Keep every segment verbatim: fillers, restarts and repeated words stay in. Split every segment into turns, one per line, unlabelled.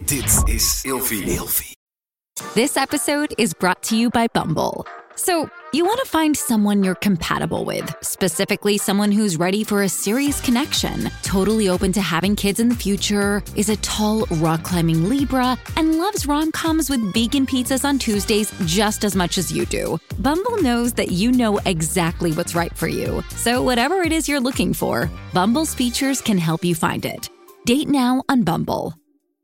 Dit is Ilfie. Ilfie.
This episode is brought to you by Bumble. So, you want to find someone you're compatible with, specifically someone who's ready for a serious connection, totally open to having kids in the future, is a tall, rock-climbing Libra, and loves rom-coms with vegan pizzas on Tuesdays just as much as you do. Bumble knows that you know exactly what's right for you. So whatever it is you're looking for, Bumble's features can help you find it. Date now on Bumble.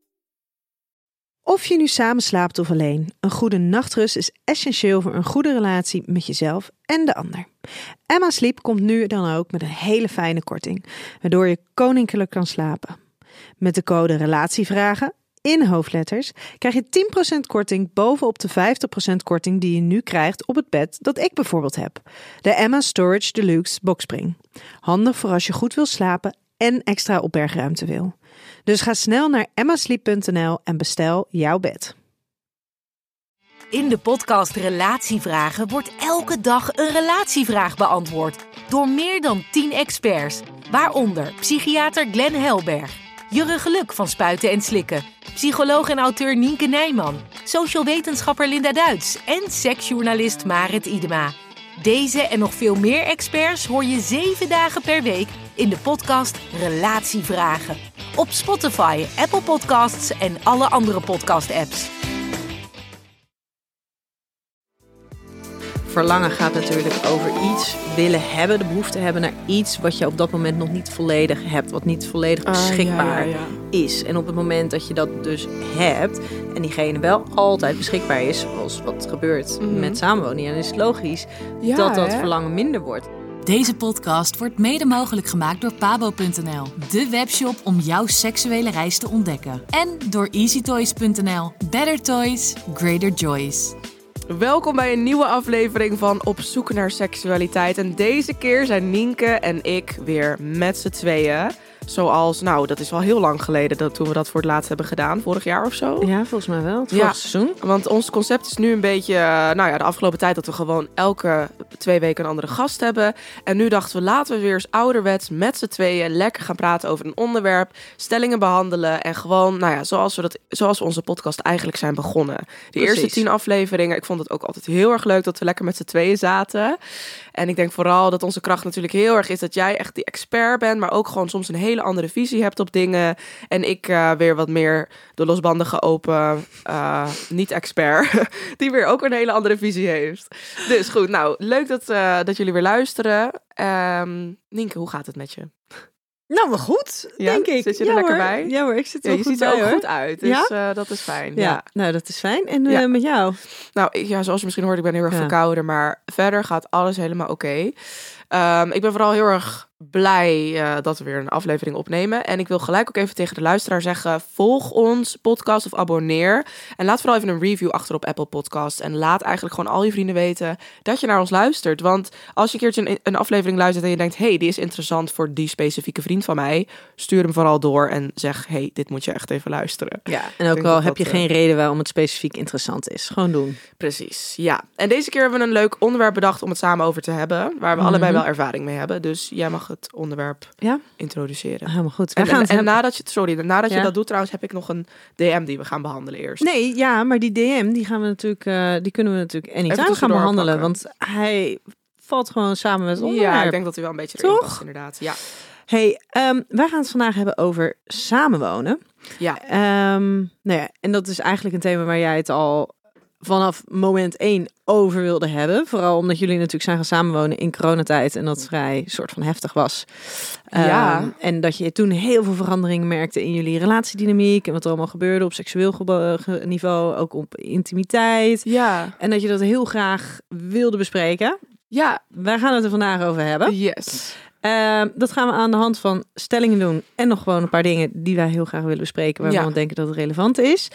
Of je nu samen slaapt of alleen, een goede nachtrust is essentieel voor een goede relatie met jezelf en de ander. Emma Sleep komt nu dan ook met een hele fijne korting, waardoor je koninklijk kan slapen. Met de code RELATIEVRAGEN in hoofdletters krijg je tien procent korting bovenop de vijftig procent korting die je nu krijgt op het bed dat ik bijvoorbeeld heb. De Emma Storage Deluxe Boxspring. Handig voor als je goed wil slapen en extra opbergruimte wil. Dus ga snel naar emma sleep punt n l en bestel jouw bed.
In de podcast Relatievragen wordt elke dag een relatievraag beantwoord door meer dan tien experts, waaronder psychiater Glenn Helberg, Jurre Geluk van Spuiten en Slikken, psycholoog en auteur Nienke Nijman, social wetenschapper Linda Duits en seksjournalist Marit Idema. Deze en nog veel meer experts hoor je zeven dagen per week in de podcast Relatievragen. Op Spotify, Apple Podcasts en alle andere podcast-apps.
Verlangen gaat natuurlijk over iets willen hebben, de behoefte hebben naar iets wat je op dat moment nog niet volledig hebt, wat niet volledig beschikbaar uh, ja, ja, ja. is. En op het moment dat je dat dus hebt en diegene wel altijd beschikbaar is, zoals wat gebeurt mm. met samenwonen, dan is het logisch ja, dat dat hè? verlangen minder wordt.
Deze podcast wordt mede mogelijk gemaakt door pabo punt n l, de webshop om jouw seksuele reis te ontdekken. En door easy toys punt n l. Better toys, greater joys.
Welkom bij een nieuwe aflevering van Op zoek naar seksualiteit. En deze keer zijn Nienke en ik weer met z'n tweeën. Zoals, nou, dat is wel heel lang geleden dat toen we dat voor het laatst hebben gedaan. Vorig jaar of zo.
Ja, volgens mij wel. Het
ja,
vorige seizoen.
Want ons concept is nu een beetje, nou ja, de afgelopen tijd dat we gewoon elke twee weken een andere gast hebben. En nu dachten we, laten we weer eens ouderwets met z'n tweeën lekker gaan praten over een onderwerp. Stellingen behandelen en gewoon, nou ja, zoals we, dat, zoals we onze podcast eigenlijk zijn begonnen. De Precies. eerste tien afleveringen, ik vond het ook altijd heel erg leuk dat we lekker met z'n tweeën zaten. En ik denk vooral dat onze kracht natuurlijk heel erg is dat jij echt die expert bent, maar ook gewoon soms een hele andere visie hebt op dingen. En ik uh, weer wat meer de losbandige open, uh, niet-expert, die weer ook een hele andere visie heeft. Dus goed, nou, leuk dat, uh, dat jullie weer luisteren. Um, Nienke, hoe gaat het met je?
Nou, wel goed,
ja?
denk ik.
Zit je er
ja,
lekker
hoor.
bij?
Ja hoor, ik zit er
ja,
wel
je
goed
ziet er
bij,
ook
hoor.
goed uit, dus
ja?
uh, dat is fijn.
Ja.
ja,
nou dat is fijn. En uh,
ja.
met jou?
Nou, ik, ja, zoals je misschien hoort, ik ben heel erg ja. verkouden, maar verder gaat alles helemaal oké. Okay. Um, ik ben vooral heel erg blij uh, dat we weer een aflevering opnemen. En ik wil gelijk ook even tegen de luisteraar zeggen, volg ons podcast of abonneer. En laat vooral even een review achter op Apple Podcasts. En laat eigenlijk gewoon al je vrienden weten dat je naar ons luistert. Want als je een keertje een, een aflevering luistert en je denkt, hey, die is interessant voor die specifieke vriend van mij, stuur hem vooral door en zeg, hey, dit moet je echt even luisteren.
Ja, en ook al heb je uh... geen reden waarom het specifiek interessant is. Gewoon doen.
Precies, ja. En deze keer hebben we een leuk onderwerp bedacht om het samen over te hebben, waar we mm-hmm. allebei wel ervaring mee hebben. Dus jij mag het onderwerp ja? introduceren.
Helemaal goed.
En, en, en nadat je, sorry, nadat ja? je dat doet trouwens, heb ik nog een D M die we gaan behandelen eerst.
Nee, ja, maar die D M die gaan we natuurlijk, uh, die kunnen we natuurlijk anytime gaan behandelen, pakken. Want hij valt gewoon samen met het onderwerp.
Ja, ik denk dat hij wel een beetje erin past, inderdaad. Ja.
Hey, um, wij gaan het vandaag hebben over samenwonen.
Ja.
Um, nou ja, en dat is eigenlijk een thema waar jij het al vanaf moment één over wilde hebben. Vooral omdat jullie natuurlijk zijn gaan samenwonen in coronatijd en dat vrij soort van heftig was.
Ja.
Um, en dat je toen heel veel veranderingen merkte in jullie relatiedynamiek en wat er allemaal gebeurde op seksueel ge- niveau, ook op intimiteit.
Ja.
En dat je dat heel graag wilde bespreken.
Ja.
Wij gaan het er vandaag over hebben.
Yes.
Uh, dat gaan we aan de hand van stellingen doen en nog gewoon een paar dingen die wij heel graag willen bespreken, waar ja. we denken dat het relevant is.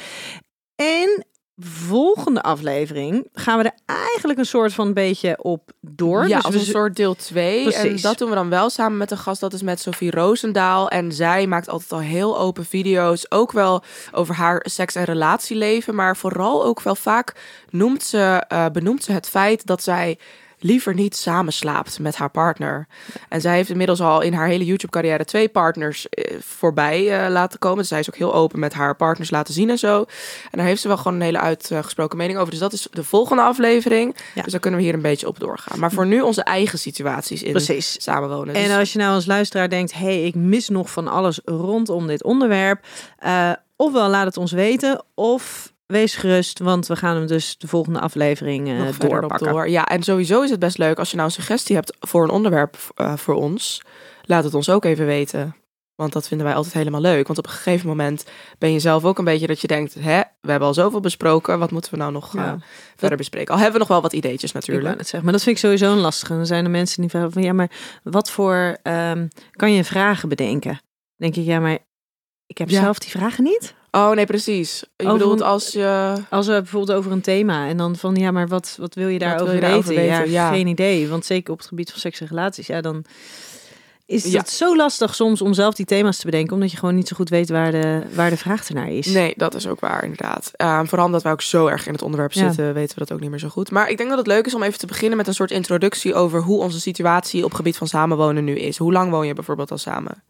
En volgende aflevering gaan we er eigenlijk een soort van beetje op door.
Ja,
dus
als
we...
een soort deel twee. En dat doen we dan wel samen met een gast. Dat is met Sophie Roosendaal. En zij maakt altijd al heel open video's. Ook wel over haar seks- en relatieleven. Maar vooral ook wel vaak noemt ze, uh, benoemt ze het feit dat zij liever niet samen slaapt met haar partner. En zij heeft inmiddels al in haar hele YouTube-carrière twee partners eh, voorbij uh, laten komen. Dus zij is ook heel open met haar partners laten zien en zo. En daar heeft ze wel gewoon een hele uitgesproken mening over. Dus dat is de volgende aflevering. Ja. Dus daar kunnen we hier een beetje op doorgaan. Maar voor nu onze eigen situaties in Precies. samenwonen.
En als je nou als luisteraar denkt, hé, hey, ik mis nog van alles rondom dit onderwerp. Uh, ofwel laat het ons weten, of wees gerust, want we gaan hem dus de volgende aflevering uh, doorpakken. Door.
Ja, en sowieso is het best leuk als je nou een suggestie hebt voor een onderwerp uh, voor ons. Laat het ons ook even weten. Want dat vinden wij altijd helemaal leuk. Want op een gegeven moment ben je zelf ook een beetje dat je denkt, hè, we hebben al zoveel besproken. Wat moeten we nou nog uh, ja. verder bespreken? Al hebben we nog wel wat ideetjes natuurlijk.
Ik het zeggen, maar dat vind ik sowieso een lastige. Dan zijn er mensen die vragen van, ja, maar wat voor um, kan je vragen bedenken? Denk ik, ja, maar ik heb ja. zelf die vragen niet.
Oh, nee, precies. Je over, bedoelt als je...
Als we bijvoorbeeld over een thema en dan van, ja, maar wat, wat wil je daarover weten? Daarover weten? Ja, ja, geen idee. Want zeker op het gebied van seks en relaties, ja, dan is het ja. zo lastig soms om zelf die thema's te bedenken, omdat je gewoon niet zo goed weet waar de, waar de vraag ernaar is.
Nee, dat is ook waar, inderdaad. Uh, vooral omdat wij ook zo erg in het onderwerp zitten, ja. weten we dat ook niet meer zo goed. Maar ik denk dat het leuk is om even te beginnen met een soort introductie over hoe onze situatie op het gebied van samenwonen nu is. Hoe lang woon je bijvoorbeeld al samen?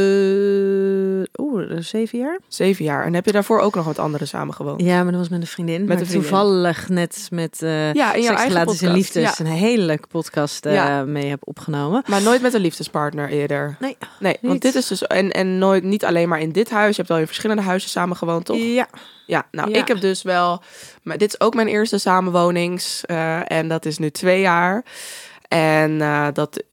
Uh, Oeh, zeven jaar.
Zeven jaar. En heb je daarvoor ook nog wat anderen samen gewoond?
Ja, maar dat was met een vriendin. Met een vriendin. Toevallig net met uh,
ja, in jouw
Seks, Relaties en Liefdes
ja.
een hele leuke podcast uh, ja. mee heb opgenomen.
Maar nooit met een liefdespartner eerder?
Nee.
Nee, want niet. dit is dus... En, en nooit, niet alleen maar in dit huis. Je hebt al in verschillende huizen samen gewoond, toch?
Ja.
Ja, nou, ja.
Ja.
ik heb dus wel... Maar dit is ook mijn eerste samenwonings. Uh, en dat is nu twee jaar. En uh, dat...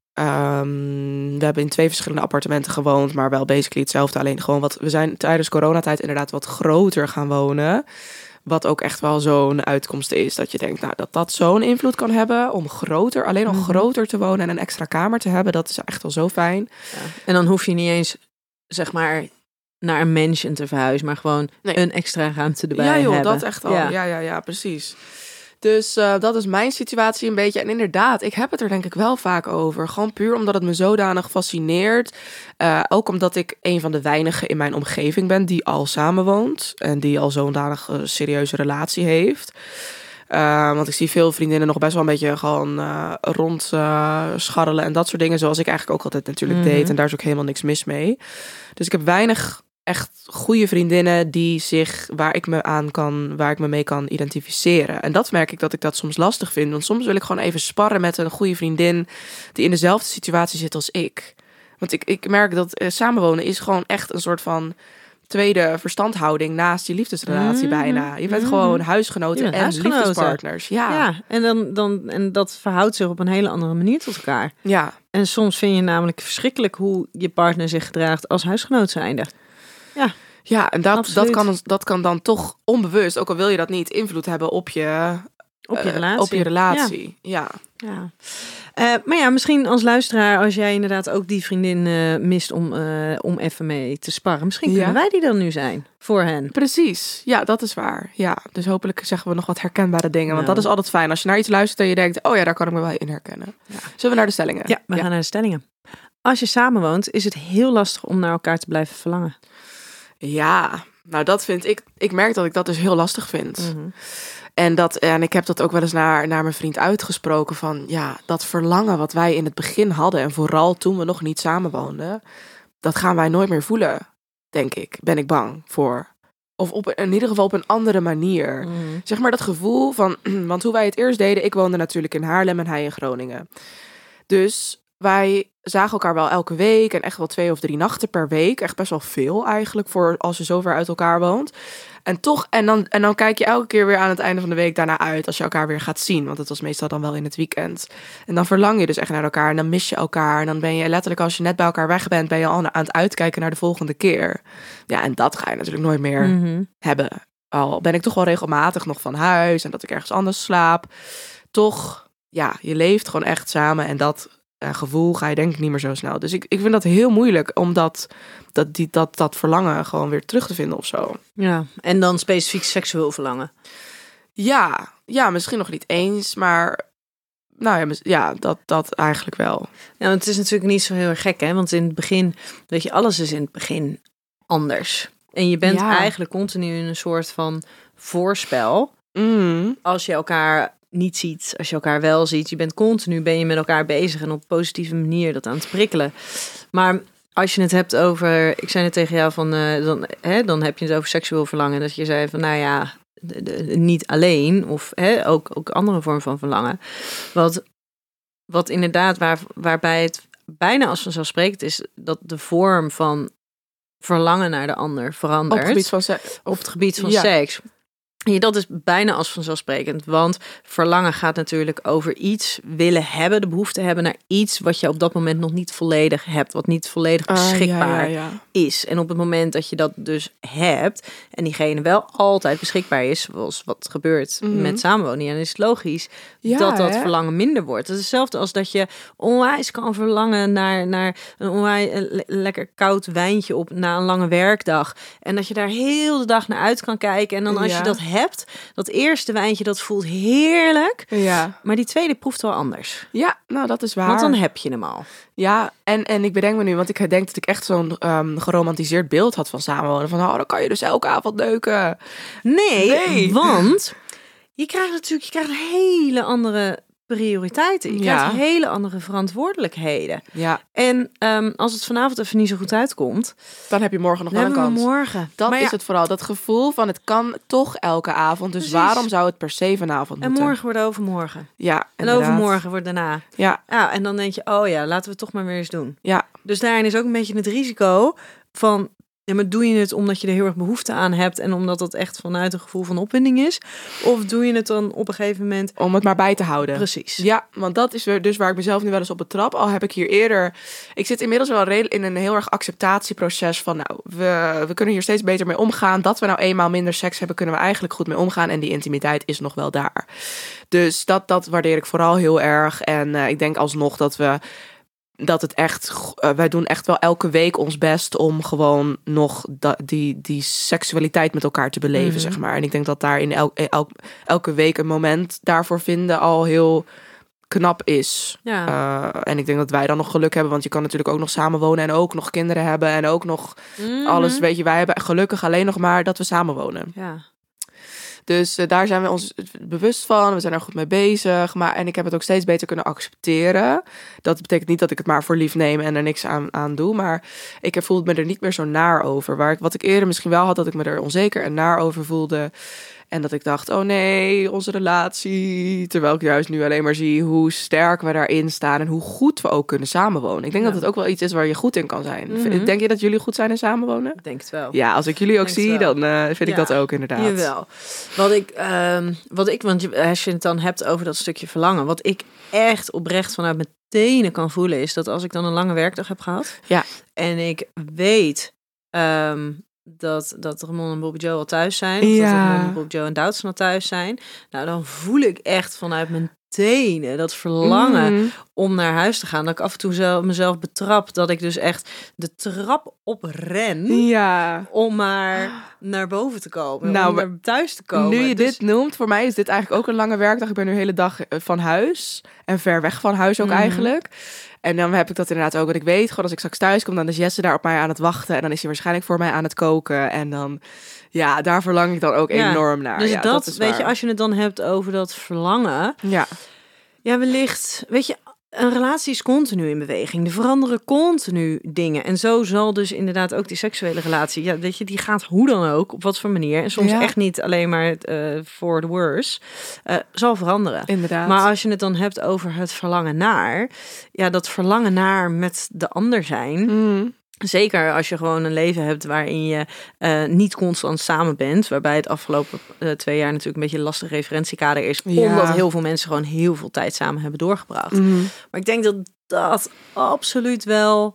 Um, we hebben in twee verschillende appartementen gewoond, maar wel basically hetzelfde. Alleen gewoon wat... We zijn tijdens coronatijd inderdaad wat groter gaan wonen. Wat ook echt wel zo'n uitkomst is. Dat je denkt, nou, dat dat zo'n invloed kan hebben om groter, alleen al mm-hmm. groter te wonen en een extra kamer te hebben. Dat is echt wel zo fijn.
Ja. En dan hoef je niet eens, zeg maar, naar een mansion te verhuizen, maar gewoon nee. een extra ruimte erbij
ja, joh,
hebben.
Dat echt al.
Ja,
ja, ja, ja precies. Dus uh, dat is mijn situatie een beetje. En inderdaad, ik heb het er denk ik wel vaak over. Gewoon puur omdat het me zodanig fascineert. Uh, ook omdat ik een van de weinigen in mijn omgeving ben die al samenwoont. En die al zodanig uh, serieuze relatie heeft. Uh, want ik zie veel vriendinnen nog best wel een beetje gewoon uh, rond uh, scharrelen en dat soort dingen. Zoals ik eigenlijk ook altijd natuurlijk mm-hmm. deed. En daar is ook helemaal niks mis mee. Dus ik heb weinig... echt goede vriendinnen die zich waar ik me aan kan, waar ik me mee kan identificeren. En dat merk ik dat ik dat soms lastig vind. Want soms wil ik gewoon even sparren met een goede vriendin die in dezelfde situatie zit als ik. Want ik, ik merk dat uh, samenwonen is gewoon echt een soort van tweede verstandhouding naast je liefdesrelatie mm-hmm. bijna. Je bent mm-hmm. gewoon huisgenoten en huisgenoten. liefdespartners. Ja,
ja en, dan, dan, en dat verhoudt zich op een hele andere manier tot elkaar.
Ja.
En soms vind je namelijk verschrikkelijk hoe je partner zich gedraagt als huisgenoot zijnde. Ja,
ja, en dat, dat, kan, dat kan dan toch onbewust, ook al wil je dat niet, invloed hebben op je,
op je relatie.
Uh, op je relatie. Ja.
ja. ja. Uh, maar ja, misschien als luisteraar, als jij inderdaad ook die vriendin uh, mist om, uh, om even mee te sparren. Misschien kunnen ja. wij die dan nu zijn voor hen.
Precies, ja, dat is waar. Ja, dus hopelijk zeggen we nog wat herkenbare dingen. Want nou. dat is altijd fijn. Als je naar iets luistert en je denkt, oh ja, daar kan ik me wel in herkennen. Ja. Zullen we naar de stellingen?
Ja, we ja. gaan naar de stellingen. Als je samenwoont, is het heel lastig om naar elkaar te blijven verlangen.
Ja, nou dat vind ik... Ik merk dat ik dat dus heel lastig vind. Mm-hmm. En, dat, en ik heb dat ook wel eens naar, naar mijn vriend uitgesproken van... Ja, dat verlangen wat wij in het begin hadden... en vooral toen we nog niet samenwoonden... dat gaan wij nooit meer voelen, denk ik. Ben ik bang voor. Of op, in ieder geval op een andere manier. Mm. Zeg maar dat gevoel van... Want hoe wij het eerst deden... Ik woonde natuurlijk in Haarlem en hij in Groningen. Dus... Wij zagen elkaar wel elke week en echt wel twee of drie nachten per week. Echt best wel veel eigenlijk voor als je zo ver uit elkaar woont. En toch, en dan, en dan kijk je elke keer weer aan het einde van de week daarna uit als je elkaar weer gaat zien. Want het was meestal dan wel in het weekend. En dan verlang je dus echt naar elkaar en dan mis je elkaar. En dan ben je letterlijk, als je net bij elkaar weg bent, ben je al aan het uitkijken naar de volgende keer. Ja, en dat ga je natuurlijk nooit meer mm-hmm. hebben. Al ben ik toch wel regelmatig nog van huis en dat ik ergens anders slaap. Toch, ja, je leeft gewoon echt samen en dat... Uh, gevoel ga je denk ik niet meer zo snel. Dus ik, ik vind dat heel moeilijk om dat, dat, die, dat, dat verlangen gewoon weer terug te vinden of zo.
Ja, en dan specifiek seksueel verlangen?
Ja, ja, misschien nog niet eens, maar nou ja, ja dat, dat eigenlijk wel.
Ja, want het is natuurlijk niet zo heel erg gek, hè? Want in het begin, weet je, alles is in het begin anders. En je bent ja. eigenlijk continu in een soort van voorspel.
Mm.
Als je elkaar niet ziet, als je elkaar wel ziet. Je bent continu, ben je met elkaar bezig en op een positieve manier dat aan het prikkelen. Maar als je het hebt over, ik zei het tegen jou van, uh, dan, hè, dan heb je het over seksueel verlangen. Dat je zei van, nou ja, de, de, niet alleen of hè, ook, ook andere vormen van verlangen. Wat, wat inderdaad, waar, waarbij het bijna als vanzelfsprekend is dat de vorm van verlangen naar de ander verandert.
Op het gebied van seks.
Op het gebied van
ja.
seks. Ja, dat is bijna als vanzelfsprekend. Want verlangen gaat natuurlijk over iets willen hebben, de behoefte hebben naar iets wat je op dat moment nog niet volledig hebt, wat niet volledig beschikbaar
uh, ja, ja, ja.
is. En op het moment dat je dat dus hebt en diegene wel altijd beschikbaar is, zoals wat gebeurt mm-hmm. met samenwonen, dan is het logisch ja, dat dat hè? verlangen minder wordt. Het is hetzelfde als dat je onwijs kan verlangen naar, naar een onwijs een lekker koud wijntje op na een lange werkdag. En dat je daar heel de dag naar uit kan kijken. En dan als ja. je dat hebt, dat eerste wijntje, dat voelt heerlijk.
Ja.
Maar die tweede proeft wel anders.
Ja, nou dat is waar.
Want dan heb je hem al.
Ja, en, en ik bedenk me nu, want ik denk dat ik echt zo'n um, geromantiseerd beeld had van samenwonen. Van, oh, dan kan je dus elke avond neuken.
Nee, nee. want je krijgt natuurlijk je krijgt een hele andere prioriteiten. Je
ja.
krijgt hele andere verantwoordelijkheden.
Ja.
En um, als het vanavond even niet zo goed uitkomt,
dan heb je morgen nog wel een kans.
Morgen.
Dat
maar
is
ja,
het vooral. Dat gevoel van het kan toch elke avond. Dus Precies. waarom zou het per se vanavond moeten?
En morgen wordt overmorgen.
Ja,
en overmorgen wordt daarna.
Ja.
ja. En dan denk je, oh ja, laten we het toch maar weer eens doen.
Ja.
Dus daarin is ook een beetje het risico van, ja, maar doe je het omdat je er heel erg behoefte aan hebt en omdat dat echt vanuit een gevoel van opwinding is? Of doe je het dan op een gegeven moment
om het maar bij te houden?
Precies.
Ja, want dat is dus waar ik mezelf nu wel eens op betrap. Al heb ik hier eerder... Ik zit inmiddels wel in een heel erg acceptatieproces van, nou, we, we kunnen hier steeds beter mee omgaan. Dat we nou eenmaal minder seks hebben, kunnen we eigenlijk goed mee omgaan. En die intimiteit is nog wel daar. Dus dat, dat waardeer ik vooral heel erg. En uh, ik denk alsnog dat we... dat het echt, uh, wij doen echt wel elke week ons best om gewoon nog da, die, die seksualiteit met elkaar te beleven, mm-hmm. zeg maar. En ik denk dat daar in el, el, elke week een moment daarvoor vinden al heel knap is.
Ja.
Uh, en ik denk dat wij dan nog geluk hebben, want je kan natuurlijk ook nog samenwonen en ook nog kinderen hebben en ook nog mm-hmm. alles, weet je, wij hebben gelukkig alleen nog maar dat we samenwonen.
Ja.
Dus uh, daar zijn we ons bewust van. We zijn er goed mee bezig. Maar, en ik heb het ook steeds beter kunnen accepteren. Dat betekent niet dat ik het maar voor lief neem en er niks aan, aan doe. Maar ik voelde me er niet meer zo naar over. Waar ik, wat ik eerder misschien wel had, dat ik me er onzeker en naar over voelde. En dat ik dacht, oh nee, onze relatie. Terwijl ik juist nu alleen maar zie hoe sterk we daarin staan. En hoe goed we ook kunnen samenwonen. Ik denk ja. dat het ook wel iets is waar je goed in kan zijn. Mm-hmm. Denk je dat jullie goed zijn in samenwonen?
Ik denk het wel.
Ja, als ik jullie ook denk zie, dan uh, vind ja. ik dat ook inderdaad.
Jawel. Wat ik, um, wat ik, want als je het dan hebt over dat stukje verlangen. Wat ik echt oprecht vanuit mijn tenen kan voelen, is dat als ik dan een lange werkdag heb gehad.
Ja.
En ik weet... Um, Dat, dat Ramon en Bobby Joe al thuis zijn. Of
ja.
dat Ramon en Bobby Joe en Doutzen al thuis zijn. Nou, dan voel ik echt vanuit mijn tenen dat verlangen mm. om naar huis te gaan. Dat ik af en toe zelf, mezelf betrap. Dat ik dus echt de trap opren.
Ja.
Om maar naar boven te komen.
Nou,
om naar thuis te komen.
Nu je
dus...
dit noemt, voor mij is dit eigenlijk ook een lange werkdag. Ik ben nu de hele dag van huis. En ver weg van huis ook mm. eigenlijk. En dan heb ik dat inderdaad ook. Want ik weet gewoon, als ik straks thuis kom, dan is Jesse daar op mij aan het wachten. En dan is hij waarschijnlijk voor mij aan het koken. En dan, ja, daar verlang ik dan ook ja, enorm naar.
Dus
ja,
dat,
dat is
weet
waar.
je, als je het dan hebt over dat verlangen.
Ja.
Ja, wellicht, weet je, een relatie is continu in beweging. Er veranderen continu dingen. En zo zal dus inderdaad ook die seksuele relatie, ja, weet je, die gaat hoe dan ook, op wat voor manier. En soms ja. echt niet alleen maar uh, for the worse. Uh, zal veranderen.
Inderdaad.
Maar als je het dan hebt over het verlangen naar, ja, dat verlangen naar met de ander zijn.
Mm.
Zeker als je gewoon een leven hebt waarin je uh, niet constant samen bent. Waarbij het afgelopen uh, twee jaar natuurlijk een beetje een lastig referentiekader is. Ja. Omdat heel veel mensen gewoon heel veel tijd samen hebben doorgebracht.
Mm-hmm.
Maar ik denk dat dat absoluut wel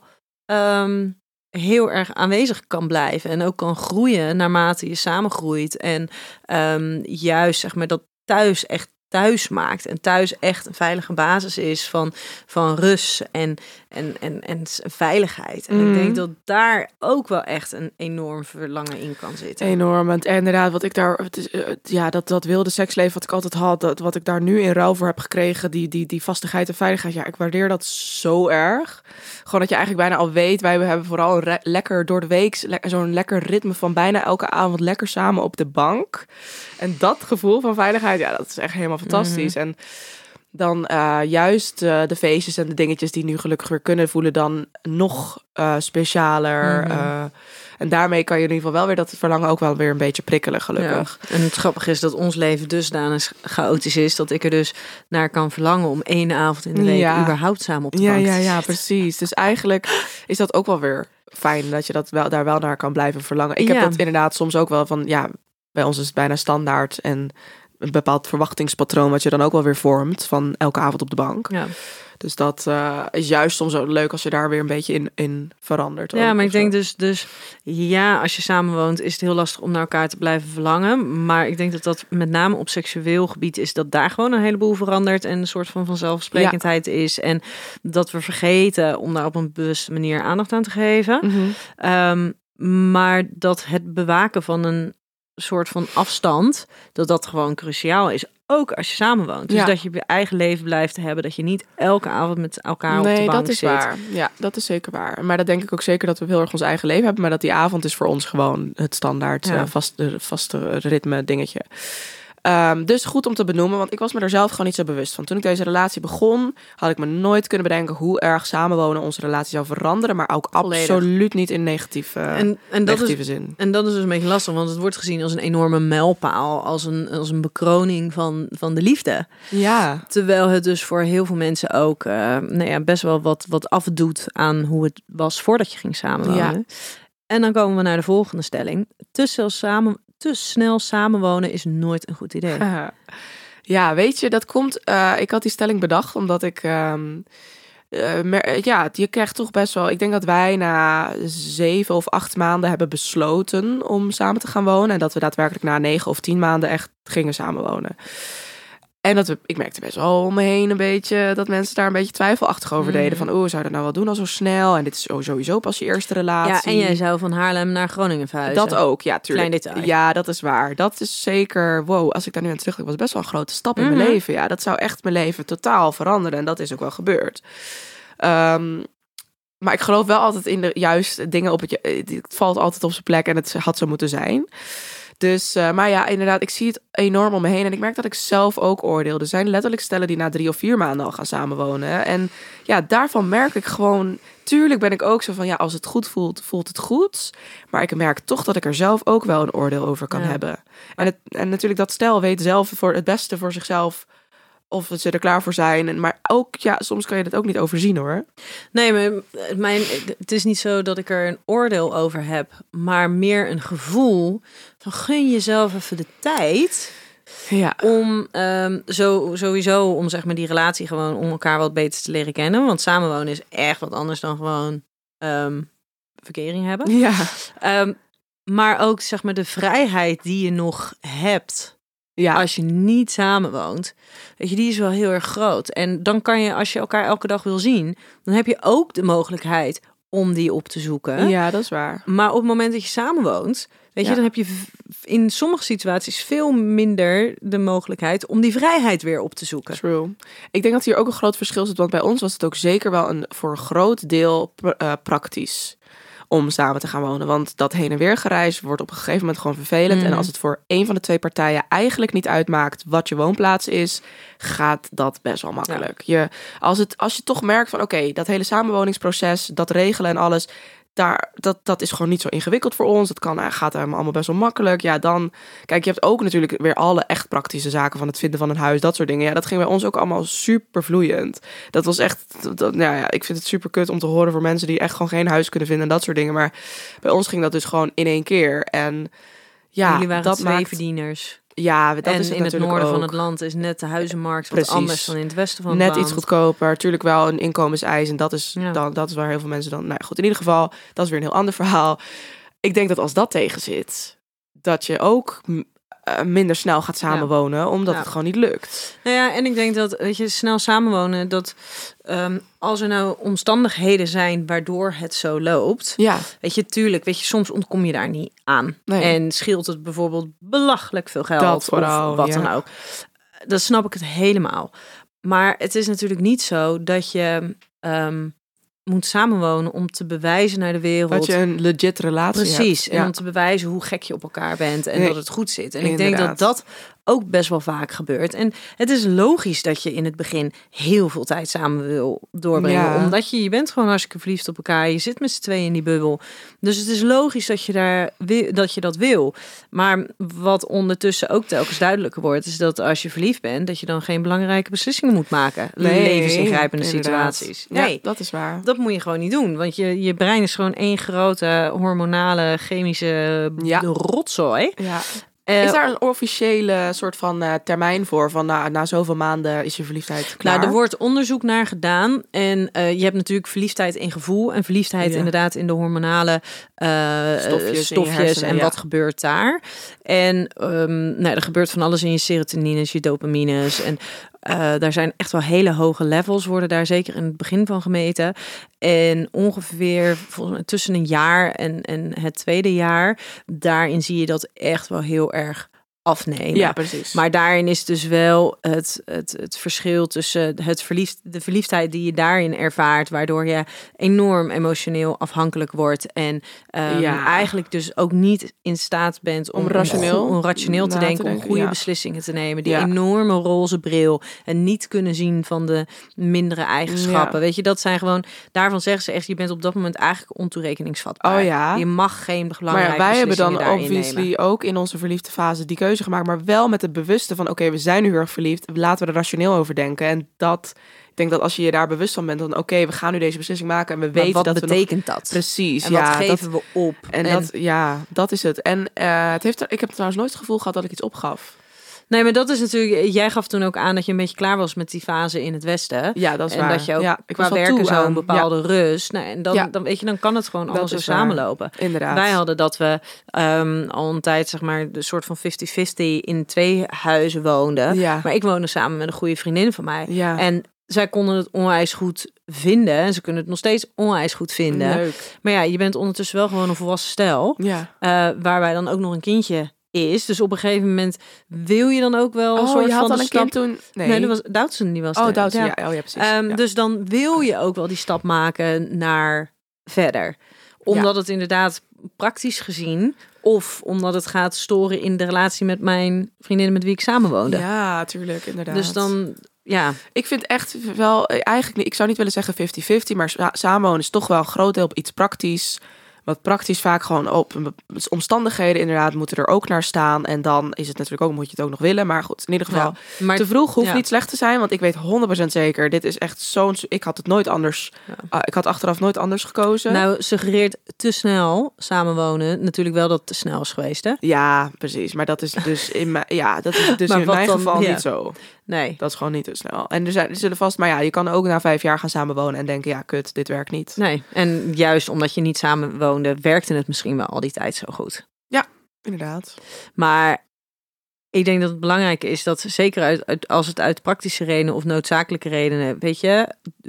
um, heel erg aanwezig kan blijven. En ook kan groeien naarmate je samengroeit. En um, juist zeg maar dat thuis echt thuis maakt. En thuis echt een veilige basis is van, van rust en, en, en, en veiligheid. En mm. ik denk dat daar ook wel echt een enorm verlangen in kan zitten.
Enorm. En inderdaad, wat ik daar, het is, ja, dat, dat wilde seksleven wat ik altijd had, dat, wat ik daar nu in ruil voor heb gekregen, die, die, die vastigheid en veiligheid, ja, ik waardeer dat zo erg. Gewoon dat je eigenlijk bijna al weet, wij hebben vooral een re- lekker door de week, le- zo'n lekker ritme van bijna elke avond lekker samen op de bank. En dat gevoel van veiligheid, ja, dat is echt helemaal fantastisch.
Mm-hmm.
En dan uh, juist uh, de feestjes en de dingetjes die nu gelukkig weer kunnen voelen dan nog uh, specialer. Mm-hmm. Uh, en daarmee kan je in ieder geval wel weer dat verlangen ook wel weer een beetje prikkelen, gelukkig.
Ja. En het grappige is dat ons leven dusdanig chaotisch is dat ik er dus naar kan verlangen om één avond in de week ja. überhaupt samen op de
ja,
bank
ja,
te
ja,
zitten.
Ja, precies. Dus eigenlijk is dat ook wel weer fijn dat je dat wel, daar wel naar kan blijven verlangen. Ik heb
ja.
dat inderdaad soms ook wel van, ja, bij ons is het bijna standaard en een bepaald verwachtingspatroon wat je dan ook wel weer vormt van elke avond op de bank.
Ja.
Dus dat uh, is juist soms ook leuk als je daar weer een beetje in, in verandert.
Ja, maar ik denk dus, dus, ja, als je samenwoont is het heel lastig om naar elkaar te blijven verlangen. Maar ik denk dat dat met name op seksueel gebied is dat daar gewoon een heleboel verandert en een soort van vanzelfsprekendheid ja. is. En dat we vergeten om daar op een bewuste manier aandacht aan te geven.
Mm-hmm.
Um, maar dat het bewaken van een soort van afstand, dat dat gewoon cruciaal is. Ook als je samenwoont. Dus
ja.
dat je je eigen leven blijft hebben. Dat je niet elke avond met elkaar
nee,
op de bank
dat is
zit.
waar. Ja, dat is zeker waar. Maar dat denk ik ook zeker dat we heel erg ons eigen leven hebben. Maar dat die avond is voor ons gewoon het standaard ja. uh, vaste, vaste ritme dingetje. Um, dus goed om te benoemen, want ik was me er zelf gewoon niet zo bewust van. Toen ik deze relatie begon, had ik me nooit kunnen bedenken hoe erg samenwonen onze relatie zou veranderen, maar ook Volledig. absoluut niet in negatieve,
en, en dat
negatieve
is,
zin.
En dat is dus een beetje lastig, want het wordt gezien als een enorme mijlpaal, als een, als een bekroning van, van de liefde.
Ja.
Terwijl het dus voor heel veel mensen ook uh, nou ja, best wel wat, wat afdoet aan hoe het was voordat je ging samenwonen. Ja. En dan komen we naar de volgende stelling. Te snel, samen, te snel samenwonen is nooit een goed idee.
Ja, weet je, dat komt... Uh, ik had die stelling bedacht omdat ik... Um, uh, mer- ja, je krijgt toch best wel... Ik denk dat wij na zeven of acht maanden hebben besloten om samen te gaan wonen. En dat we daadwerkelijk na negen of tien maanden echt gingen samenwonen. En dat we, ik merkte best wel om me heen een beetje dat mensen daar een beetje twijfelachtig over deden. Mm. Van, oh, zou je dat nou wel doen al zo snel? En dit is sowieso pas je eerste relatie.
Ja, en jij zou van Haarlem naar Groningen verhuizen.
Dat ook, ja, tuurlijk.
Klein detail.
Ja, dat is waar. Dat is zeker, wow, als ik daar nu aan terugdenk, was best wel een grote stap in mm-hmm. mijn leven. Ja, dat zou echt mijn leven totaal veranderen. En dat is ook wel gebeurd. Um, maar ik geloof wel altijd in de juiste dingen op het... Het valt altijd op zijn plek en het had zo moeten zijn. Dus, uh, maar ja, inderdaad, ik zie het enorm om me heen. En ik merk dat ik zelf ook oordeel. Er zijn letterlijk stellen die na drie of vier maanden al gaan samenwonen. En ja, daarvan merk ik gewoon... Tuurlijk ben ik ook zo van, ja, als het goed voelt, voelt het goed. Maar ik merk toch dat ik er zelf ook wel een oordeel over kan ja. hebben. En, het, en natuurlijk, dat stel weet zelf voor het beste voor zichzelf... Of ze er klaar voor zijn. Maar ook, ja, soms kan je dat ook niet overzien, hoor.
Nee, maar mijn, het is niet zo dat ik er een oordeel over heb. Maar meer een gevoel van gun jezelf even de tijd...
Ja.
Om um, zo, sowieso om zeg maar die relatie gewoon om elkaar wat beter te leren kennen. Want samenwonen is echt wat anders dan gewoon um, verkering hebben.
Ja.
Um, maar ook zeg maar de vrijheid die je nog hebt...
Ja.
Als je niet samenwoont, weet je, die is wel heel erg groot. En dan kan je, als je elkaar elke dag wil zien, dan heb je ook de mogelijkheid om die op te zoeken.
Ja, dat is waar.
Maar op het moment dat je samenwoont, weet
ja.
je, dan heb je in sommige situaties veel minder de mogelijkheid om die vrijheid weer op te zoeken.
True. Ik denk dat hier ook een groot verschil zit, want bij ons was het ook zeker wel een voor een groot deel pra- uh, praktisch. Om samen te gaan wonen. Want dat heen en weer gereis wordt op een gegeven moment gewoon vervelend. Mm. En als het voor een van de twee partijen eigenlijk niet uitmaakt wat je woonplaats is, gaat dat best wel makkelijk. Ja. Je, als, het, als je toch merkt van oké, okay, dat hele samenwoningsproces, dat regelen en alles, daar, dat, dat is gewoon niet zo ingewikkeld voor ons. Het kan, gaat allemaal best wel makkelijk. Ja, dan... Kijk, je hebt ook natuurlijk weer alle echt praktische zaken van het vinden van een huis, dat soort dingen. Ja, dat ging bij ons ook allemaal super vloeiend. Dat was echt... Dat, nou ja, ik vind het super kut om te horen voor mensen die echt gewoon geen huis kunnen vinden en dat soort dingen. Maar bij ons ging dat dus gewoon in één keer. En ja,
jullie waren
dat
twee
maakt...
verdieners.
Ja, dat
en
is het
in het noorden
ook.
van het land is net de huizenmarkt wat
Precies.
anders dan in het westen van het
net
land.
Net iets goedkoper. Tuurlijk wel een inkomenseis. En dat is,
ja.
dan, dat is waar heel veel mensen dan... Nou goed, in ieder geval, dat is weer een heel ander verhaal. Ik denk dat als dat tegen zit, dat je ook uh, minder snel gaat samenwonen, ja. omdat ja. het gewoon niet lukt.
Nou ja, en ik denk dat, weet je, snel samenwonen, dat um, als er nou omstandigheden zijn waardoor het zo loopt,
ja.
weet je, tuurlijk, weet je, soms ontkom je daar niet aan.
Nee.
En scheelt het bijvoorbeeld belachelijk veel geld
dat vooral,
of wat
ja.
dan ook. Dat snap ik het helemaal. Maar het is natuurlijk niet zo dat je um, moet samenwonen om te bewijzen naar de wereld.
Dat je een legit relatie
Precies,
hebt.
en
ja.
om te bewijzen hoe gek je op elkaar bent en
nee.
dat het goed zit. En
Inderdaad.
ik denk dat dat ook best wel vaak gebeurt. En het is logisch dat je in het begin heel veel tijd samen wil doorbrengen.
Ja.
Omdat je, je bent gewoon hartstikke verliefd op elkaar. Je zit met z'n tweeën in die bubbel. Dus het is logisch dat je, daar, dat je dat wil. Maar wat ondertussen ook telkens duidelijker wordt, is dat als je verliefd bent, dat je dan geen belangrijke beslissingen moet maken.
Nee,
levensingrijpende
inderdaad.
situaties.
Ja,
Nee,
dat is waar.
dat moet je gewoon niet doen. Want je, je brein is gewoon één grote hormonale, chemische
Ja.
rotzooi.
Ja.
Uh,
Is daar een officiële soort van uh, termijn voor? Van na, na zoveel maanden is je verliefdheid klaar?
Nou, er wordt onderzoek naar gedaan. En uh, je hebt natuurlijk verliefdheid in gevoel. En verliefdheid
Ja.
inderdaad in de hormonale uh,
Stofjes,
stofjes
in je hersenen,
en
ja.
wat gebeurt daar. En um, nou, er gebeurt van alles in je serotonines, je dopamines. En uh, daar zijn echt wel hele hoge levels, worden daar zeker in het begin van gemeten. En ongeveer volgens mij tussen een jaar en, en het tweede jaar, daarin zie je dat echt wel heel erg afnemen.
Ja, precies.
Maar daarin is dus wel het, het, het verschil tussen het verliefd, de verliefdheid die je daarin ervaart, waardoor je enorm emotioneel afhankelijk wordt en um,
Ja.
eigenlijk dus ook niet in staat bent om,
Om rationeel
om, om rationeel te
na te
denken,
denken,
om goede
ja.
beslissingen te nemen. Die
Ja.
enorme roze bril en niet kunnen zien van de mindere eigenschappen.
Ja.
Weet je, dat zijn gewoon, daarvan zeggen ze echt, je bent op dat moment eigenlijk ontoerekeningsvatbaar.
Oh ja.
Je mag geen
Maar
belangrijke
ja, wij hebben dan
beslissingen daarin
obviously
nemen.
ook in onze verliefde fase die keuze gemaakt, maar wel met het bewuste van, oké, okay, we zijn nu heel erg verliefd, laten we er rationeel over denken. En dat, ik denk dat als je je daar bewust van bent, dan oké, okay, we gaan nu deze beslissing maken en we
Maar
weten
wat
dat we nog...
betekent dat?
Precies,
En
ja.
wat geven
dat,
we op?
en, dat, ja, dat is het. En uh, het heeft er, ik heb trouwens nooit het gevoel gehad dat ik iets opgaf.
Nee, maar dat is natuurlijk... Jij gaf toen ook aan dat je een beetje klaar was met die fase in het Westen.
Ja, dat is
en
waar.
dat je ook
ja, ik
qua
was wel
werken
toe
zo'n
aan.
bepaalde rust. Nou, en dan,
Ja.
dan weet je, dan kan het gewoon allemaal
Dat
zo
is waar.
samenlopen.
Inderdaad.
Wij hadden dat we um, al een tijd, zeg maar, de soort van vijftig vijftig in twee huizen woonden.
Ja.
Maar ik woonde samen met een goede vriendin van mij.
Ja.
En zij konden het onwijs goed vinden. En ze kunnen het nog steeds onwijs goed vinden.
Leuk.
Maar ja, je bent ondertussen wel gewoon een volwassen stel.
Ja.
Uh, waarbij dan ook nog een kindje is. Dus op een gegeven moment wil je dan ook wel een
Oh,
soort
je had
van
al
de
een
stap...
kind toen? Nee.
Nee, dat was Doutzen, die was
Oh,
er.
Doutzen, ja. Oh, ja, precies.
Um,
ja.
Dus dan wil je ook wel die stap maken naar verder. Omdat
Ja.
het inderdaad praktisch gezien, of omdat het gaat storen in de relatie met mijn vriendin met wie ik samenwoonde.
Ja, tuurlijk, inderdaad.
Dus dan, ja.
Ik vind echt wel, eigenlijk niet, ik zou niet willen zeggen vijftig vijftig, maar sa- samenwonen is toch wel een groot deel op iets praktisch. Wat praktisch vaak gewoon op omstandigheden inderdaad moeten er ook naar staan. En dan is het natuurlijk ook, moet je het ook nog willen. Maar goed, in ieder geval,
Ja, maar
te vroeg hoeft
ja.
niet slecht te zijn. Want ik weet honderd procent zeker, dit is echt zo'n... Ik had het nooit anders,
Ja.
uh, ik had achteraf nooit anders gekozen.
Nou, suggereert te snel samenwonen natuurlijk wel dat het te snel is geweest, hè?
Ja, precies. Maar dat is dus in mijn, ja, dat is dus
Maar
in
wat
mijn
dan-
geval
ja.
niet zo.
Nee.
Dat is gewoon niet te snel. En er, zijn, er zullen vast, maar ja, je kan ook na vijf jaar gaan samenwonen en denken, ja, kut, dit werkt niet.
Nee. En juist omdat je niet samenwoonde, werkte het misschien wel al die tijd zo goed.
Inderdaad.
Maar ik denk dat het belangrijk is dat zeker uit, uit, als het uit praktische redenen of noodzakelijke redenen, weet je,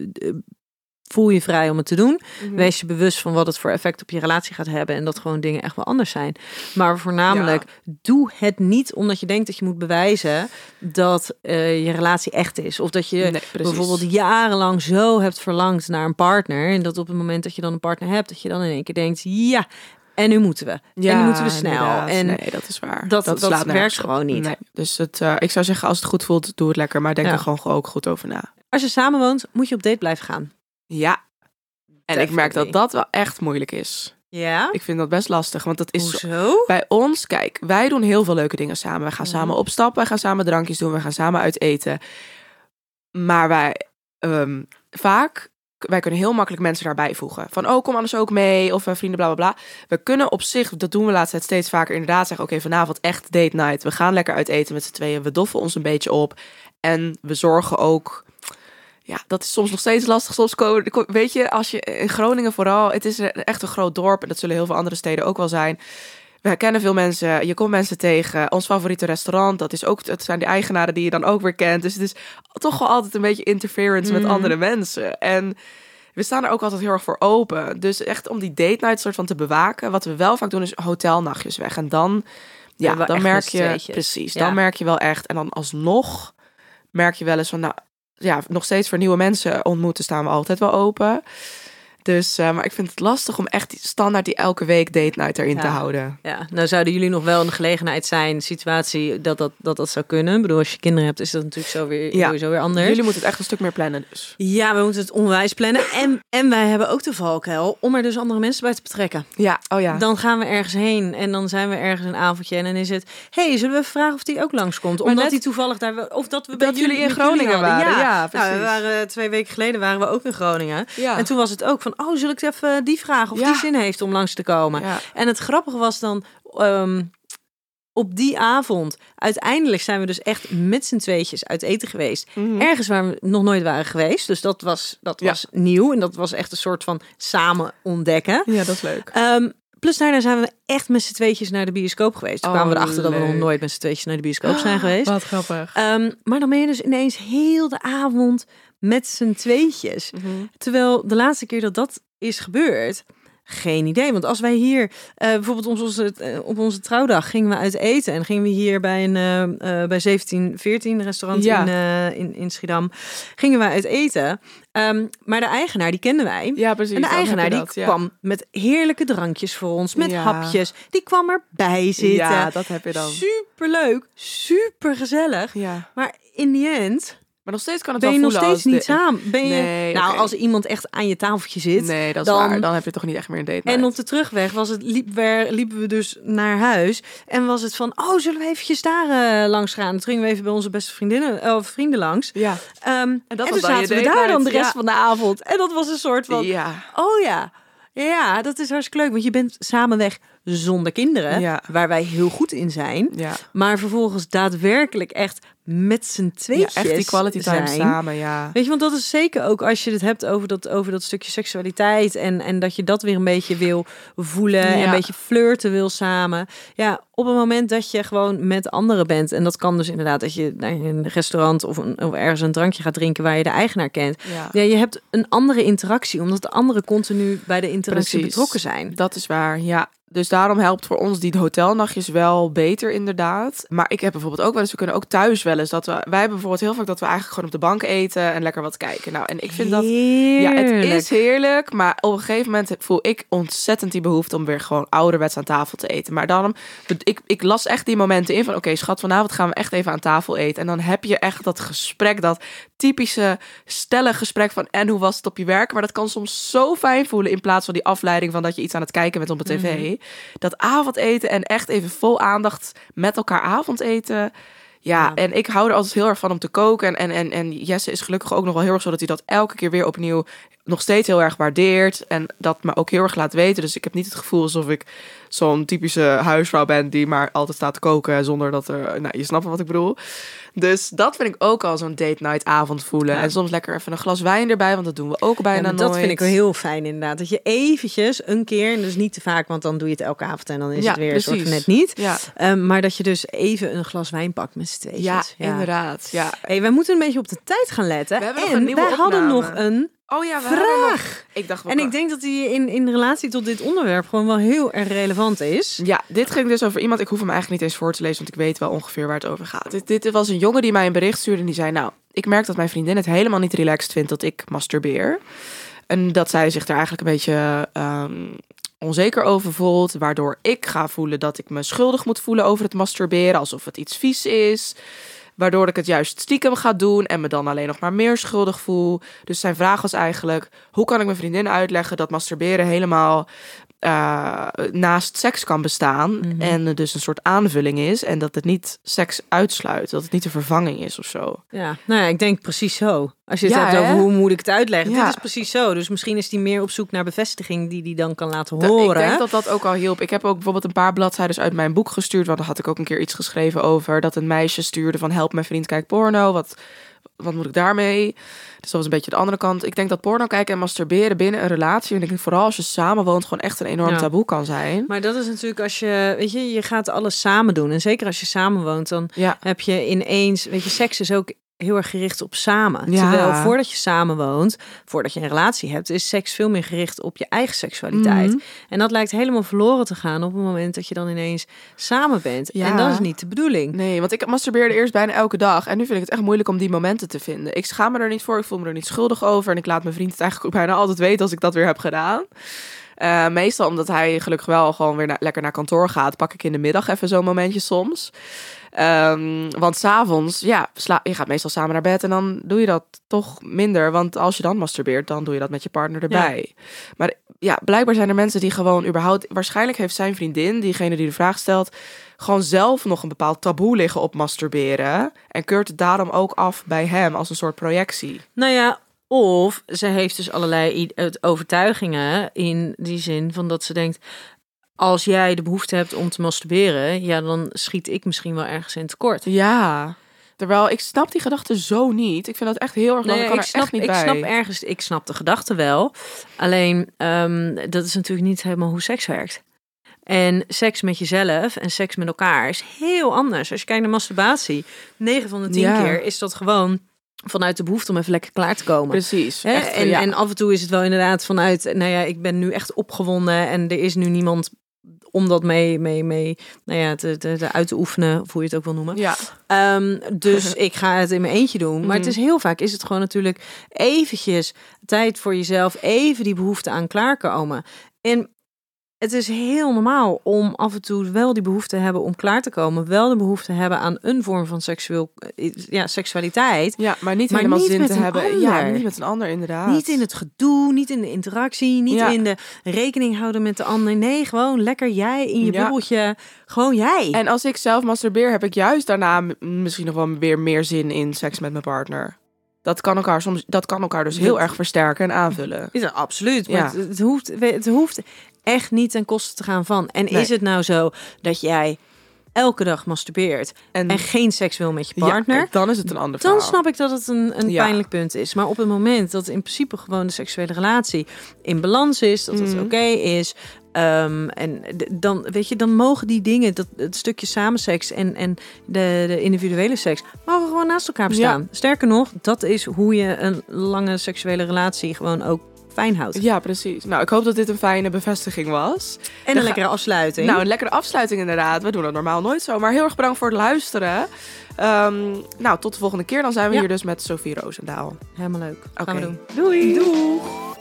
voel je vrij om het te doen.
Mhm.
Wees je bewust van wat het voor effect op je relatie gaat hebben en dat gewoon dingen echt wel anders zijn. Maar voornamelijk, doe het niet omdat je denkt dat je moet bewijzen dat uh, je relatie echt is. Of dat je
Nee, precies.
bijvoorbeeld jarenlang zo hebt verlangd naar een partner en dat op het moment dat je dan een partner hebt, dat je dan in één keer denkt, ja, en nu moeten we.
Ja,
en nu moeten we snel.
inderdaad.
En
nee, dat is waar.
dat- dat
slaat
werkt
nergens
gewoon
op.
niet.
Nee. Dus het, uh, ik zou zeggen, als het goed voelt, doe het lekker. Maar denk
Ja.
er gewoon ook goed over na.
als je samenwoont, moet je op date blijven gaan.
Ja. En ik merk dat
Definitely.
dat wel echt moeilijk is.
Ja?
Ik vind dat best lastig, want dat is...
Hoezo?
Bij ons, kijk, wij doen heel veel leuke dingen samen. Wij gaan
Mhm.
samen opstappen, wij gaan samen drankjes doen, wij gaan samen uit eten. Maar wij, um, vaak, wij kunnen heel makkelijk mensen daarbij voegen. Van, oh, kom anders ook mee, of uh, vrienden, bla, bla, bla. We kunnen op zich, dat doen we laatst tijd steeds vaker, inderdaad zeggen, oké, okay, vanavond echt date night. We gaan lekker uit eten met z'n tweeën, we doffen ons een beetje op. En we zorgen ook... Ja, dat is soms nog steeds lastig. Soms komen, weet je, als je in Groningen vooral, het is echt een groot dorp en dat zullen heel veel andere steden ook wel zijn. We kennen veel mensen, je komt mensen tegen. Ons favoriete restaurant, dat is ook, het zijn de eigenaren die je dan ook weer kent. Dus het is toch wel altijd een beetje interference met
Mhm.
andere mensen. En we staan er ook altijd heel erg voor open. Dus echt om die date night soort van te bewaken. Wat we wel vaak doen is hotelnachtjes weg. En dan, ja,
Ja, wel
dan
echt
merk
met z'n
je,
tweetjes.
precies,
Ja.
dan merk je wel echt. En dan alsnog merk je wel eens van, nou, ja, nog steeds voor nieuwe mensen ontmoeten staan we altijd wel open. Dus, uh, maar ik vind het lastig om echt die standaard die elke week date night erin
Ja.
te houden.
Ja, nou zouden jullie nog wel in de gelegenheid zijn, situatie dat dat, dat dat zou kunnen. Ik bedoel, als je kinderen hebt, is dat natuurlijk zo weer,
Ja.
sowieso weer anders.
Jullie moeten het echt een stuk meer plannen dus.
Ja, we moeten het onwijs plannen. En, en wij hebben ook de valkuil om er dus andere mensen bij te betrekken.
Ja, oh ja.
Dan gaan we ergens heen en dan zijn we ergens een avondje en dan is het... hey, zullen we even vragen of die ook langskomt?
Maar
Omdat
net-
hij toevallig daar... wel- Of dat we bij
Dat jullie in
met
Groningen
hadden.
waren.
Ja,
Ja,
nou,
precies.
we waren, twee weken geleden waren we ook in Groningen.
Ja.
En toen was het ook van... oh, zal ik even die vragen of
Ja.
die zin heeft om langs te komen?
Ja.
En het grappige was dan... Um, op die avond, uiteindelijk zijn we dus echt met z'n tweetjes uit eten geweest.
Mhm.
Ergens waar we nog nooit waren geweest. Dus dat was, dat
Ja.
was nieuw. En dat was echt een soort van samen ontdekken.
Ja, dat is leuk.
Um, plus daarna zijn we echt met z'n tweetjes naar de bioscoop geweest. Toen
Oh,
kwamen we erachter dat we nog
leuk.
nooit met z'n tweetjes naar de bioscoop zijn geweest.
Wat grappig.
Um, maar dan ben je dus ineens heel de avond met z'n tweetjes.
Mhm.
Terwijl de laatste keer dat dat is gebeurd... Geen idee, want als wij hier uh, bijvoorbeeld op onze, uh, op onze trouwdag gingen we uit eten en gingen we hier bij een uh, uh, bij zeventien veertien restaurant
Ja.
in, uh, in in Schiedam gingen we uit eten. Um, maar de eigenaar die kenden wij.
Ja, precies.
En de
dan heb je
eigenaar die
dat, ja.
kwam met heerlijke drankjes voor ons, met
Ja.
hapjes. Die kwam erbij zitten.
Ja, dat heb je dan.
Super leuk, super gezellig.
Ja.
Maar in the end
Maar nog steeds kan het
ben je
wel
nog
voelen
steeds
als
niet
de-
samen. Ben je,
Nee,
nou,
oké.
als iemand echt aan je tafeltje zit.
Nee, dat is
dan-
waar. Dan heb je toch niet echt meer een date night.
En op de terugweg was het, liep, we, liepen we dus naar huis. En was het van, oh, zullen we eventjes daar uh, langs gaan? Toen gingen we even bij onze beste vriendinnen, of vrienden langs.
Ja.
Um, en,
dat
toen
was dan je
zaten we
date
daar dan de
night,
rest
ja.
van de avond. En dat was een soort van,
Ja.
oh ja, ja, dat is hartstikke leuk. Want je bent samen weg zonder kinderen,
Ja.
waar wij heel goed in zijn.
Ja.
Maar vervolgens daadwerkelijk echt met z'n
Ja,
tweetjes
echt die quality time
zijn.
samen, ja.
Weet je, want dat is zeker ook als je het hebt over dat, over dat stukje seksualiteit en, en dat je dat weer een beetje wil voelen en
Ja.
een beetje flirten wil samen. Ja, op het moment dat je gewoon met anderen bent en dat kan dus inderdaad dat je naar een restaurant of, een, of ergens een drankje gaat drinken waar je de eigenaar kent.
Ja.
Ja, je hebt een andere interactie, omdat de anderen continu bij de interactie
Precies.
betrokken zijn.
Dat is waar, ja. Dus daarom helpt voor ons die hotelnachtjes wel beter inderdaad. Maar ik heb bijvoorbeeld ook wel eens, we kunnen ook thuis wel eens, dat we, wij hebben bijvoorbeeld heel vaak dat we eigenlijk gewoon op de bank eten en lekker wat kijken. Nou, en ik vind dat, ja, het is heerlijk, maar op een gegeven moment voel ik ontzettend die behoefte om weer gewoon ouderwets aan tafel te eten. Maar dan, ik, ik las echt die momenten in van, oké, okay, schat, vanavond gaan we echt even aan tafel eten. En dan heb je echt dat gesprek, dat typische stellig gesprek van, en hoe was het op je werk? Maar dat kan soms zo fijn voelen in plaats van die afleiding van dat je iets aan het kijken bent op de tv. Mm-hmm. Dat avondeten en echt even vol aandacht met elkaar avondeten. Ja, ja, en ik hou er altijd heel erg van om te koken. En, en, en, en Jesse is gelukkig ook nog wel heel erg zo dat hij dat elke keer weer opnieuw nog steeds heel erg waardeert. En dat me ook heel erg laat weten. Dus ik heb niet het gevoel alsof ik zo'n typische huisvrouw ben die maar altijd staat te koken zonder dat er... Nou, je snapt wat ik bedoel. Dus dat vind ik ook al zo'n date night avond voelen. Ja. En soms lekker even een glas wijn erbij, want dat doen we ook bijna ja, nooit.
Dat vind ik wel heel fijn inderdaad. Dat je eventjes een keer, en dus niet te vaak, want dan doe je het elke avond en dan is
ja,
het weer
precies.
een soort van net niet.
Ja.
Um, maar dat je dus even een glas wijn pakt met z'n tweeën.
Ja, ja, inderdaad. Ja.
Hey, wij moeten een beetje op de tijd gaan letten.
We hebben
en
nog een nieuwe
wij
opname.
hadden nog een
oh ja, we
vraag.
Nog... Ik dacht,
en ik denk dat die in, in relatie tot dit onderwerp gewoon wel heel erg relevant is.
Ja, dit ging dus over iemand. Ik hoef hem eigenlijk niet eens voor te lezen, want ik weet wel ongeveer waar het over gaat. Dit, dit was een jongen die mij een bericht stuurde en die zei, nou, ik merk dat mijn vriendin het helemaal niet relaxed vindt dat ik masturbeer. En dat zij zich daar eigenlijk een beetje um, onzeker over voelt, waardoor ik ga voelen dat ik me schuldig moet voelen over het masturberen, alsof het iets vies is. Waardoor ik het juist stiekem ga doen en me dan alleen nog maar meer schuldig voel. Dus zijn vraag was eigenlijk, hoe kan ik mijn vriendin uitleggen dat masturberen helemaal uh, naast seks kan bestaan. Mm-hmm. En dus een soort aanvulling is. En dat het niet seks uitsluit. Dat het niet een vervanging is of zo.
Ja, nou ja, ik denk precies zo. Als je het
ja,
hebt over
hè?
hoe moet ik het uitleggen.
Ja.
Dit is precies zo. Dus misschien is hij meer op zoek naar bevestiging die hij dan kan laten horen.
Ik denk dat dat ook al hielp. Ik heb ook bijvoorbeeld een paar bladzijden uit mijn boek gestuurd. Want daar had ik ook een keer iets geschreven over. Dat een meisje stuurde van help mijn vriend kijkt porno. Wat, wat moet ik daarmee? Dus dat was een beetje de andere kant. Ik denk dat porno kijken en masturberen binnen een relatie. En ik denk vooral als je samenwoont gewoon echt een enorm ja. taboe kan zijn.
Maar dat is natuurlijk als je, weet je, je gaat alles samen doen. En zeker als je samenwoont, dan
ja.
heb je ineens, weet je, seks is ook heel erg gericht op samen.
Ja.
Terwijl voordat je samen woont, voordat je een relatie hebt, is seks veel meer gericht op je eigen seksualiteit.
Mm.
En dat lijkt helemaal verloren te gaan op het moment dat je dan ineens samen bent.
Ja.
En dat is niet de bedoeling.
Nee, want ik masturbeerde eerst bijna elke dag. En nu vind ik het echt moeilijk om die momenten te vinden. Ik schaam me er niet voor, ik voel me er niet schuldig over. En ik laat mijn vriend het eigenlijk ook bijna altijd weten als ik dat weer heb gedaan. Uh, meestal omdat hij gelukkig wel gewoon weer na- lekker naar kantoor gaat, pak ik in de middag even zo'n momentje soms. Um, want 's avonds, ja, sla- je gaat meestal samen naar bed en dan doe je dat toch minder. Want als je dan masturbeert, dan doe je dat met je partner erbij. Ja. Maar ja, blijkbaar zijn er mensen die gewoon überhaupt... Waarschijnlijk heeft zijn vriendin, diegene die de vraag stelt, gewoon zelf nog een bepaald taboe liggen op masturberen. En keurt het daarom ook af bij hem als een soort projectie.
Nou ja, of ze heeft dus allerlei overtuigingen in die zin van dat ze denkt, als jij de behoefte hebt om te masturberen, ja, dan schiet ik misschien wel ergens in tekort.
Ja, terwijl ik snap die gedachte zo niet. Ik vind dat echt heel erg lang.
Nee,
ik kan
ik
er
snap,
echt niet
ik
bij.
snap ergens, ik snap de gedachte wel. Alleen, um, dat is natuurlijk niet helemaal hoe seks werkt. En seks met jezelf en seks met elkaar is heel anders. Als je kijkt naar masturbatie, negen van de tien
Ja.
keer is dat gewoon vanuit de behoefte om even lekker klaar te komen.
Precies.
Hè?
Echt,
en,
ja.
en af en toe is het wel inderdaad vanuit, nou ja, ik ben nu echt opgewonden en er is nu niemand om dat mee, mee, mee nou ja, te, te, te uit te oefenen, of hoe je het ook wil noemen.
Ja.
Um, dus ik ga het in mijn eentje doen. Maar
Mm.
het is heel vaak, is het gewoon natuurlijk eventjes tijd voor jezelf, even die behoefte aan klaarkomen. En het is heel normaal om af en toe wel die behoefte te hebben om klaar te komen. Wel de behoefte te hebben aan een vorm van seksueel, ja, seksualiteit.
Ja, maar niet
Maar
helemaal
niet
zin
met
te
een
hebben.
ander.
Ja, niet met een ander inderdaad.
Niet in het gedoe, niet in de interactie, niet
Ja.
in de rekening houden met de ander. Nee, gewoon lekker jij in je
Ja.
bubbeltje. Gewoon jij.
En als ik zelf masturbeer, heb ik juist daarna m- misschien nog wel weer meer zin in seks met mijn partner. Dat kan elkaar soms, dat kan elkaar dus heel
Dat-
erg versterken en aanvullen.
Is dat absoluut. Maar
Ja.
het, het, hoeft, het hoeft echt niet ten koste te gaan van. En
Nee.
is het nou zo dat jij elke dag masturbeert
En,
en geen seks wil met je
ja,
partner?
kijk, dan is het een ander
Dan
verhaal.
snap ik dat het een, een
Ja.
pijnlijk punt is. Maar op het moment dat in principe gewoon de seksuele relatie in balans is, dat het
Mhm.
oké is, um, en d- dan weet je, dan mogen die dingen, dat het stukje samenseks en en de, de individuele seks, mogen gewoon naast elkaar bestaan. Sterker nog, dat is hoe je een lange seksuele relatie gewoon ook fijn houdt.
Ja, precies. Nou, ik hoop dat dit een fijne bevestiging was.
En
Dan
een
ga-
lekkere afsluiting.
Nou, een lekkere afsluiting inderdaad. We doen dat normaal nooit zo. Maar heel erg bedankt voor het luisteren. Um, nou, tot de volgende keer. Dan zijn we
Ja.
hier dus met Sophie Roosendaal.
Helemaal leuk. Gaan
Oké.
we doen.
Doei. Doei.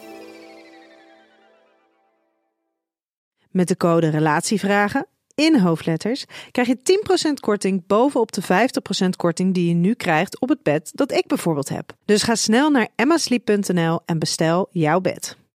Met de code Relatievragen in hoofdletters krijg je tien procent korting bovenop de vijftig procent korting die je nu krijgt op het bed dat ik bijvoorbeeld heb. Dus ga snel naar emma sleep punt n l en bestel jouw bed.